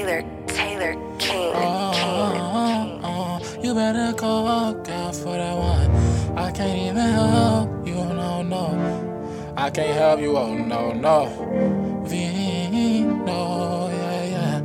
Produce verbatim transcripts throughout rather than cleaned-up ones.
Taylor, Taylor, King, Oh, King, oh, oh, you better call God for that one. I can't even help you, no, no. I can't help you, oh no, no. Vino, yeah, yeah.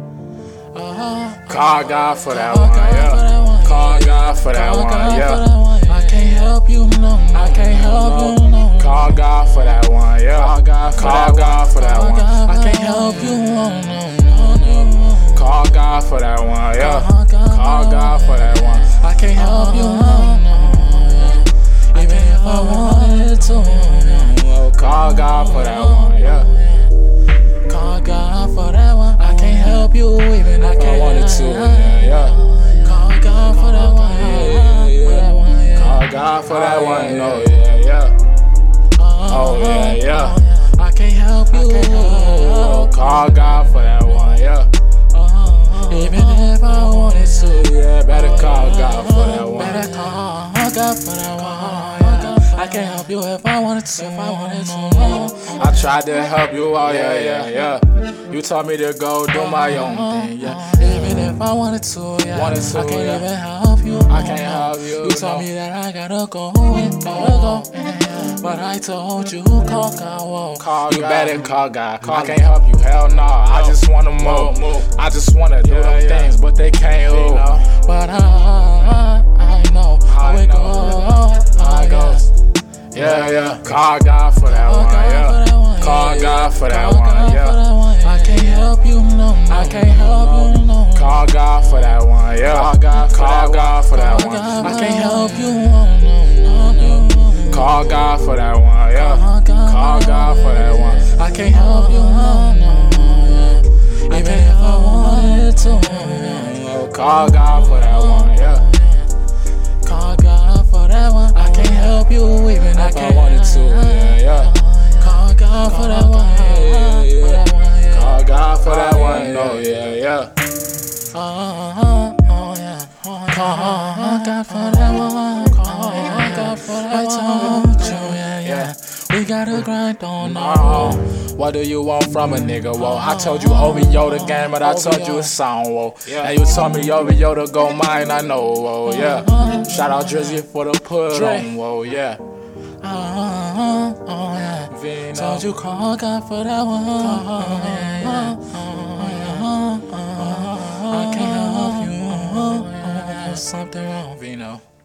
Uh, Call God for that call one, God yeah. for that one, Call yeah. God for that Call one, God yeah. for that one. I can't help you, no, no. I can't help you, no. Call God for that one, yeah. Call God for Call that God for that Call one. God, I can't help you, no, no, no, no. Call God for that one, yeah. Call God, Call God for that one. I can't help you, no, no, yeah. Even if I wanted to, yeah. Call God for that one, yeah. Call God for that one. I can't help you, even if I wanted to, yeah, yeah. Call God for that one, Yeah, yeah, yeah. Call yeah. God for that Oh, one, no, yeah, yeah, yeah. Oh, yeah, yeah. I can't help you. Oh, call God for that one, yeah. Even if I wanted to, Yeah, better call God for that one. better call God for that one. Yeah. I can't help you if I wanted to. If I wanted to. I tried to help you out, yeah, yeah, yeah. You told me to go do my own thing, yeah. Even if I wanted to, yeah. Wanted to, I can't yeah. even help you. I can't help you, You told no. me that I gotta go, and gotta go. Yeah. But I told you, call God, whoa. Call You God. better call God. I can't help you, hell no. I just wanna move. I just wanna do Yeah, them yeah. things, but they can't. You Ooh. know. But I, I, I know how I it know goes. how it goes. Yeah, yeah. Call God for that Call one, God yeah. for that one, Call yeah. God for that Call one, God yeah. for that one, yeah. I can't help you, no, no. I can't help you, no. Call God for that one, yeah. Call God for Call that God for that Call one. God, I can't help you, no, no, no, no. Call God for that one, yeah. Call God, Call God for that one. I can't help you, no, no, yeah. Even if I wanted to, yeah. Call God for that one, yeah. Call God for that one. I can't help you, even if I wanted to, yeah, yeah. Call God for that one, yeah, yeah. for that one, yeah. Call God for that one, no, yeah, yeah. Oh, oh, oh, yeah. Call God for that one. Call God for that one. I told you, yeah, yeah. We gotta grind on our own. What do you want from a nigga, whoa? I told you O V O the game, but I told you a song, whoa. And you told me O V O to go mine, I know, whoa, yeah. Shout out Drizzy for the put on, whoa, yeah. Oh, oh, oh, yeah. Vino. Told you call God for that one. Oh, yeah, yeah. Oh, yeah. Oh, I can't help you. Oh, yeah. There's something wrong, Vino.